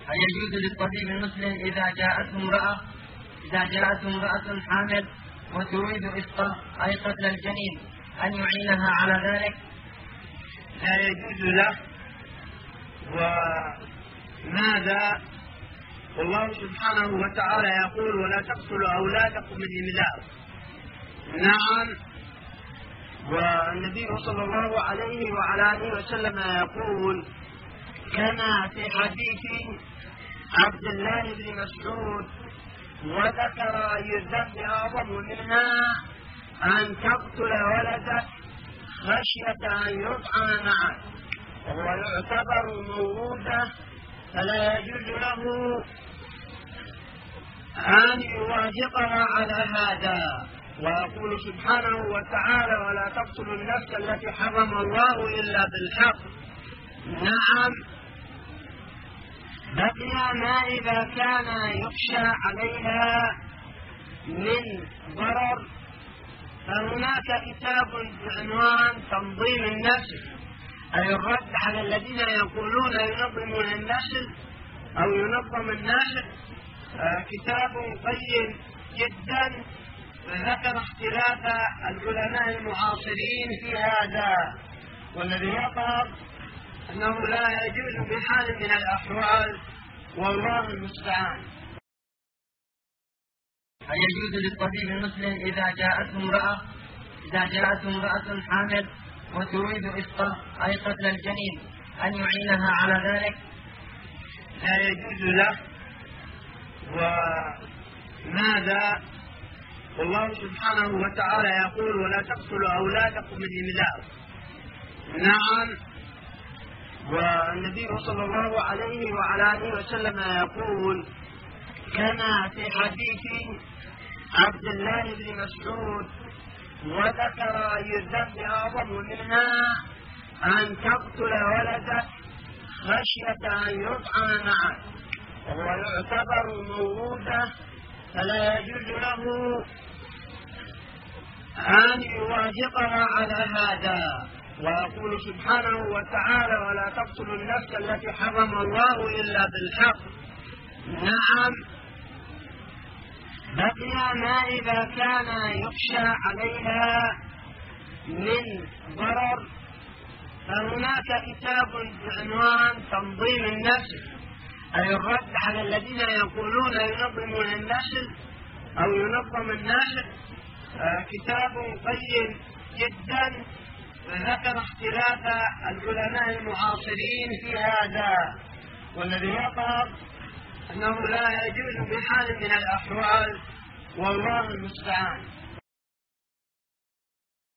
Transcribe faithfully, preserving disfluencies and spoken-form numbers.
هل يجوز للطبيب المسلم إذا جاءته امرأة إذا جاءته امرأة حامل وتريد إسقاط أي قتل الجنين أن يعينها على ذلك؟ لا يجوز له. وماذا؟ والله سبحانه وتعالى يقول: ولا تقتلوا أولادكم من إملاق. نعم. والنبي صلى الله عليه وعلى آله وسلم يقول كما في حديث عبد الله بن مسعود: وذكر أي الذنب أعظم منها أن تقتل ولدك خشية أن يطعن معك، وهو يعتبر مورودا فلا يجوز له أن يوافقها على هذا. ويقول سبحانه وتعالى: ولا تقتلوا النفس التي حرم الله إلا بالحق. نعم. بقي ما إذا كان يخشى عليها من ضرر، فهناك كتاب بعنوان تنظيم النسل، أي الرد على الذين يقولون ينظمون النسل أو ينظم النسل. كتاب قيم جدا، ذكر اختلاف العلماء المعاصرين في هذا، والذي يظهر أنه لا يجوز بحال من الأحوال، والله المستعان. هل يجوز للطبيب المسلم إذا جاءته امرأة إذا جاءته امرأة حامل وتريد إسقاط أي قتل الجنين أن يعينها على ذلك؟ لا يجوز له. وماذا؟ والله سبحانه وتعالى يقول: ولا تقتلوا أولادكم من إملاق. نعم. والنبي صلى الله عليه وعلى آله وسلم يقول كما في حديث عبد الله بن مسعود: وذكر أي الذنب أعظم منها أن تقتل ولدك خشية أن يطعن معك، وهو يعتبر مورودا فلا يجوز له أن يوافقها على هذا. ويقول سبحانه وتعالى: ولا تقتلوا النفس التي حرم الله إلا بالحق. نعم. بقي ما إذا كان يخشى عليها من ضرر، فهناك كتاب بعنوان تنظيم النسل، أي الرد على الذين يقولون ينظمون النسل أو ينظم النسل. كتاب قيم جدا، ذكر اختلاف العلماء المعاصرين في هذا، والذي يظهر أنه لا يجوز بحال من الأحوال، والله المستعان.